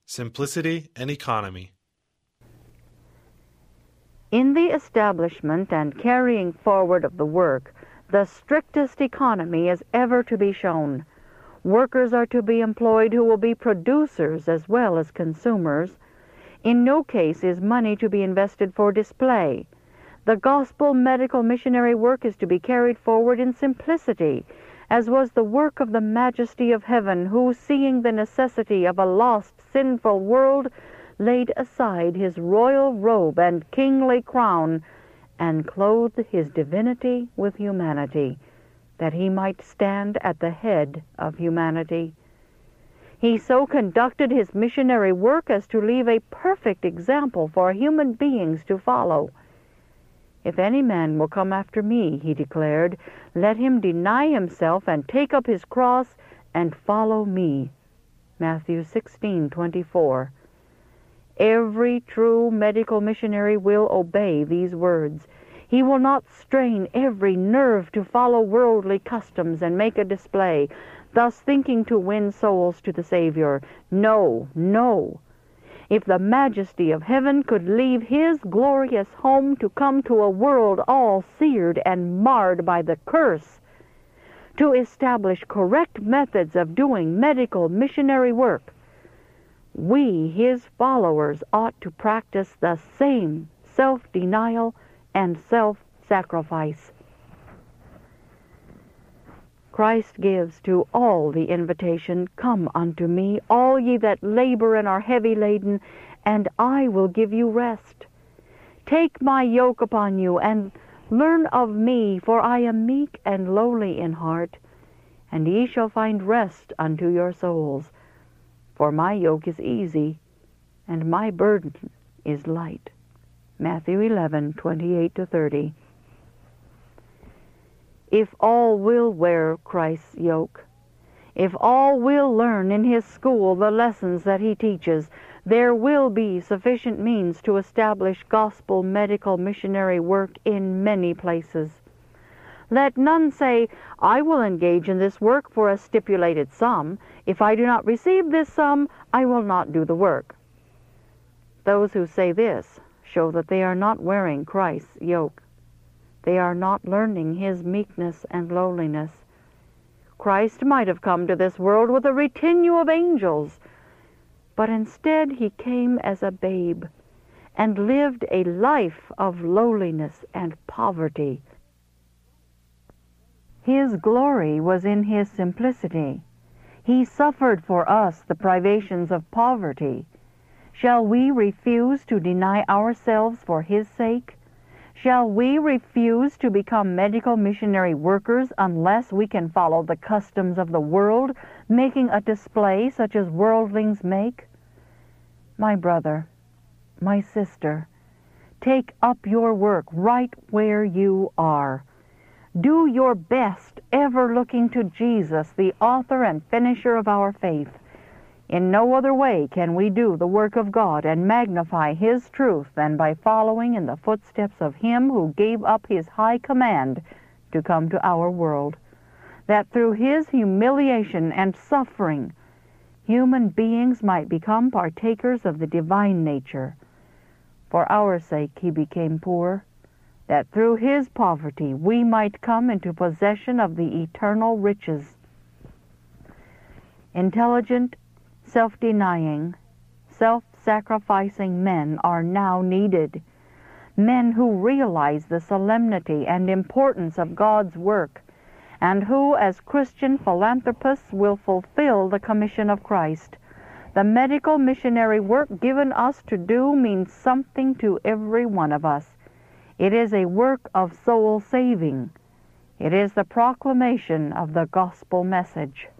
Simplicity and Economy. In the establishment and carrying forward of the work, the strictest economy is ever to be shown. Workers are to be employed who will be producers as well as consumers. In no case is money to be invested for display. The gospel medical missionary work is to be carried forward in simplicity, as was the work of the Majesty of Heaven, who, seeing the necessity of a lost, sinful world, laid aside his royal robe and kingly crown, and clothed his divinity with humanity, that he might stand at the head of humanity. He so conducted his missionary work as to leave a perfect example for human beings to follow. "If any man will come after me," he declared, "let him deny himself and take up his cross and follow me." Matthew 16:24. Every true medical missionary will obey these words. He will not strain every nerve to follow worldly customs and make a display, thus thinking to win souls to the Savior. No, no. If the Majesty of Heaven could leave his glorious home to come to a world all seared and marred by the curse, to establish correct methods of doing medical missionary work, we, his followers, ought to practice the same self-denial and self-sacrifice. Christ gives to all the invitation, "Come unto me, all ye that labor and are heavy laden, and I will give you rest. Take my yoke upon you, and learn of me, for I am meek and lowly in heart, and ye shall find rest unto your souls. For my yoke is easy, and my burden is light." Matthew 11:28-30. If all will wear Christ's yoke, if all will learn in his school the lessons that he teaches, there will be sufficient means to establish gospel medical missionary work in many places. Let none say, "I will engage in this work for a stipulated sum. If I do not receive this sum, I will not do the work." Those who say this show that they are not wearing Christ's yoke. They are not learning his meekness and lowliness. Christ might have come to this world with a retinue of angels, but instead he came as a babe and lived a life of lowliness and poverty. His glory was in his simplicity. He suffered for us the privations of poverty. Shall we refuse to deny ourselves for his sake? Shall we refuse to become medical missionary workers unless we can follow the customs of the world, making a display such as worldlings make? My brother, my sister, take up your work right where you are. Do your best, ever looking to Jesus, the author and finisher of our faith. In no other way can we do the work of God and magnify his truth than by following in the footsteps of him who gave up his high command to come to our world, that through his humiliation and suffering, human beings might become partakers of the divine nature. For our sake he became poor, that through his poverty we might come into possession of the eternal riches. Intelligent, self-denying, self-sacrificing men are now needed. Men who realize the solemnity and importance of God's work, and who, as Christian philanthropists, will fulfill the commission of Christ. The medical missionary work given us to do means something to every one of us. It is a work of soul saving. It is the proclamation of the gospel message.